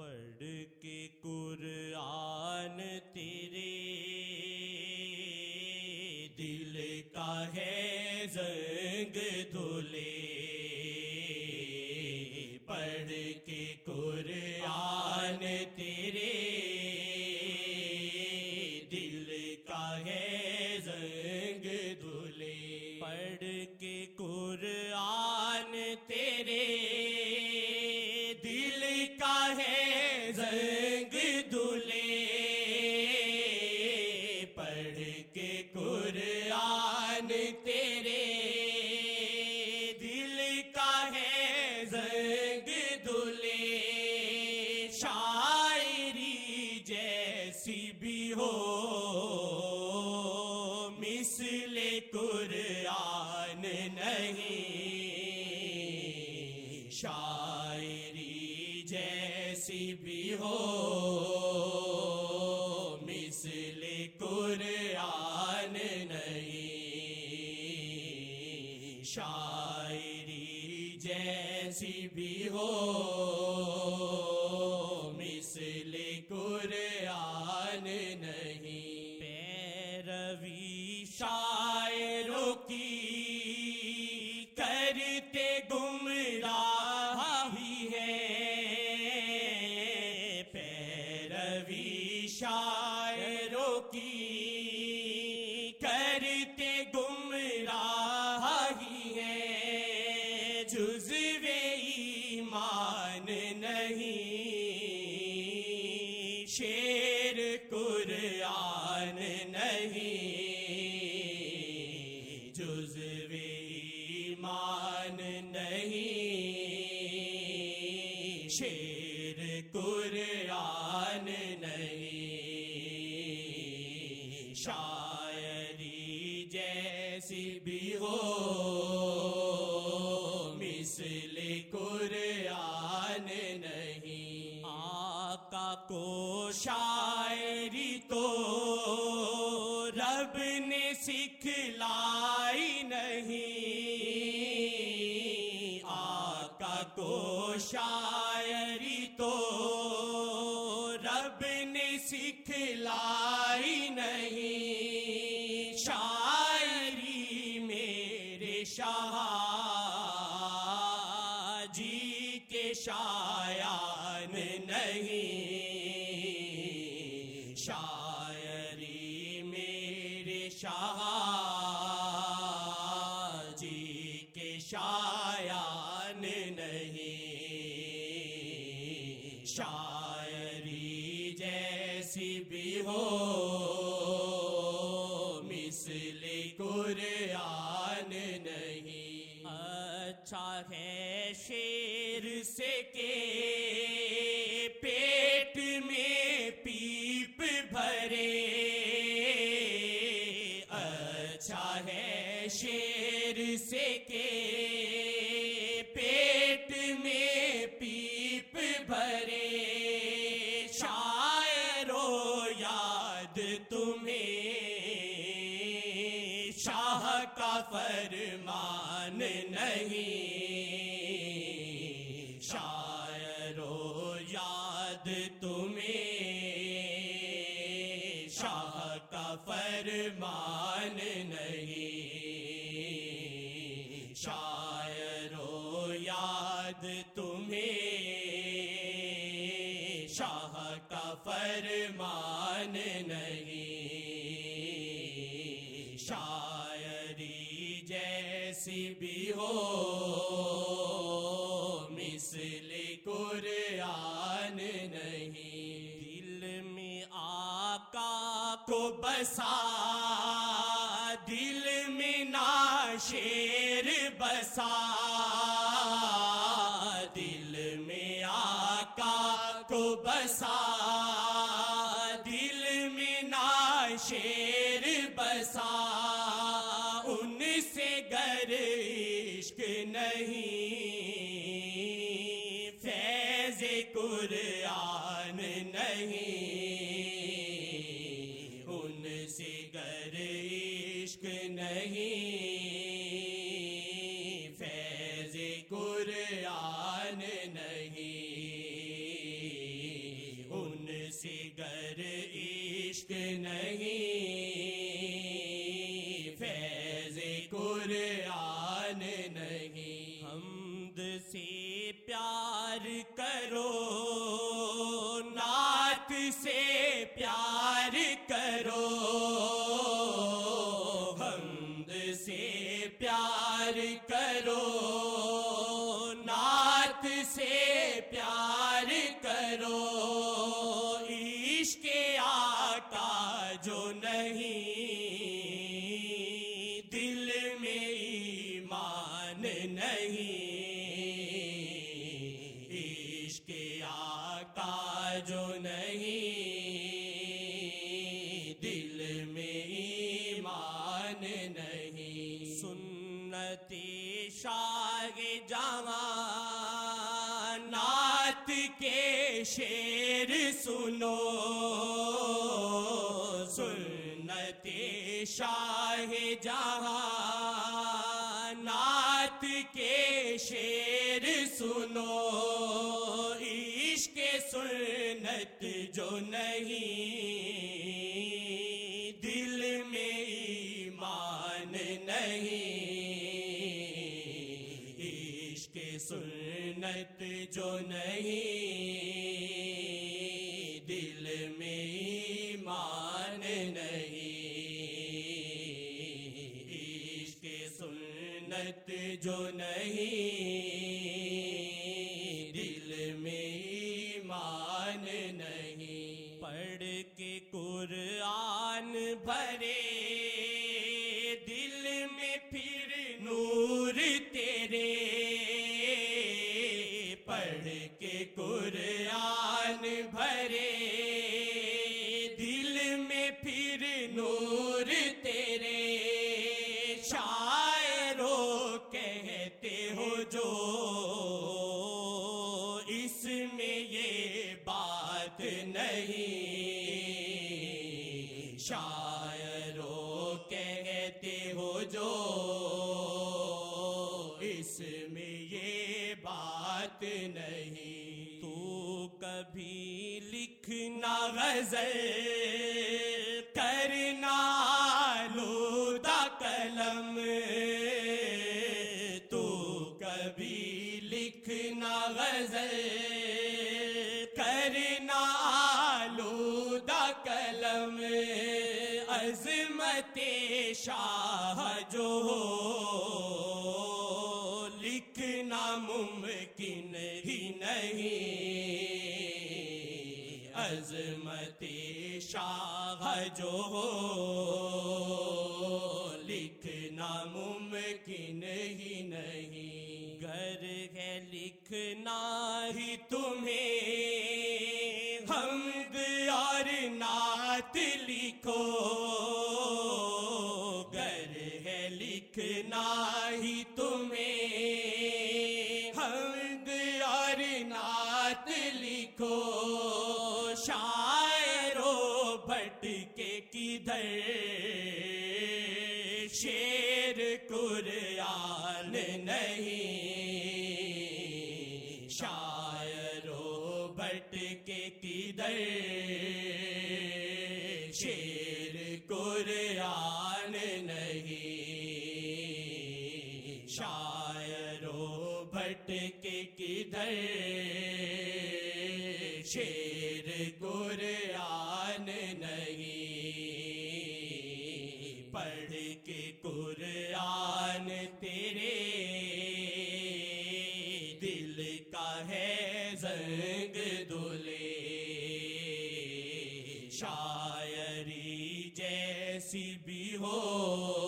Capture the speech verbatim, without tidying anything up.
پڑھ کے قرآن تیرے دل کا ہے زنگ دھلے، پڑھ کے قرآن تیرے دل کا ہے زنگ دھلے، پڑھ کے قرآن تیرے دل کا ہے زنگ دھلے، پڑھ کے قرآن تیرے دل کا ہے زنگ دھلے، شاعری جیسی بھی ہو مثل قرآن نہیں، شاعری جیسی بھی ہو مثل قرآن نہیں، شاعری جیسی بھی ہو مثل قرآن نہیں، پیروی شاعروں کی کرتے گمراہی ہے، پیروی شاعروں کی کرتے گمراہی ہے، جزو ایمان نہیں، شیر قرآن نہیں، جزو ایمان نہیں، شیر قرآن نہیں، شاعری جیسی بھی ہو مثل قرآن نہیں، آقا کو شاعری تو رب نے سکھلائی نہیں، آقا کو شاعری تو رب نے سکھلائی نہیں، شاعری میرے شاہ جی کے شایان نہیں، شاعری میرے شاہ جی کے شایان نہیں، شاعری جیسی بھی ہو مثل قرآن نہیں، اچھا ہے شیر سے کہ پیٹ میں پیپ بھرے، اچھا ہے شیر سے کہ پیٹ میں پیپ بھرے، شاعرو یاد تمہیں شاہ کا فرمان نہیں، شاعرو یاد تمہیں شاہ کا فرمان نہیں، شاعرو یاد تمہیں شاہ کا فرمان نہیں، شاعری جیسی بھی ہو مثل قرآن نہیں، دل میں آقا کو بسا دل میں ناشیر بسا، دل میں آقا کو بسا دل میں ناشیر بسا، ان سے گر عشق نہیں فیض قرآن نہیں، ان سے گر عشق نہیں فیض قرآن نہیں، عشق نہیں، فیض قرآن نہیں. حمد سے پیار کرو، نعت سے پیار کرو، حمد سے پیار کرو، نعت سے پیار کرو. عشق آقا جو نہیں، دل میں ایمان نہیں. عشق آقا جو نہیں، دل میں ایمان نہیں. سنت شاہ جہاں نعت کے شعر سنو، سنت شاہ جہاں نعت کے شعر سنو. عشق سنت جو نہیں، دل میں ایمان نہیں. عشق سنت جو نہیں، دل میں ایمان نہیں. عشق سنت جو نہیں، دل میں ایمان نہیں. پڑھ کے قرآن بھرے دل میں پھر نور تیرے، پڑھ کے قرآن بھرے دل میں پھر نور تیرے. شاعروں کہتے ہو جو اس میں یہ بات نہیں، شاعروں کہتے ہو جو اس میں یہ بات نہیں. تو کبھی لکھنا غزل، کرنا آلودہ قلم. تو کبھی لکھنا غزل، کرنا آلودہ قلم. عظمت شاہ جو ہو لکھنا ممکن ہی نہیں. عظمت شاہ جو ہو لکھنا ممکن ہی نہیں. گر ہے لکھنا ہی تمہیں حمد اور نعت لکھو، گر ہے لکھنا ہی تمہیں حمد اور نعت لکھو. شاعروں بھٹ کے کدھر شعر قرآن نہیں، شاعروں بھٹ کے کدھر شعر قرآن نہیں. شاعروں بھٹ کے کدھر شعر قرآن نہیں. پڑھ کے قرآن تیرے دل کا ہے زنگ دلے. شاعری جیسی بھی ہو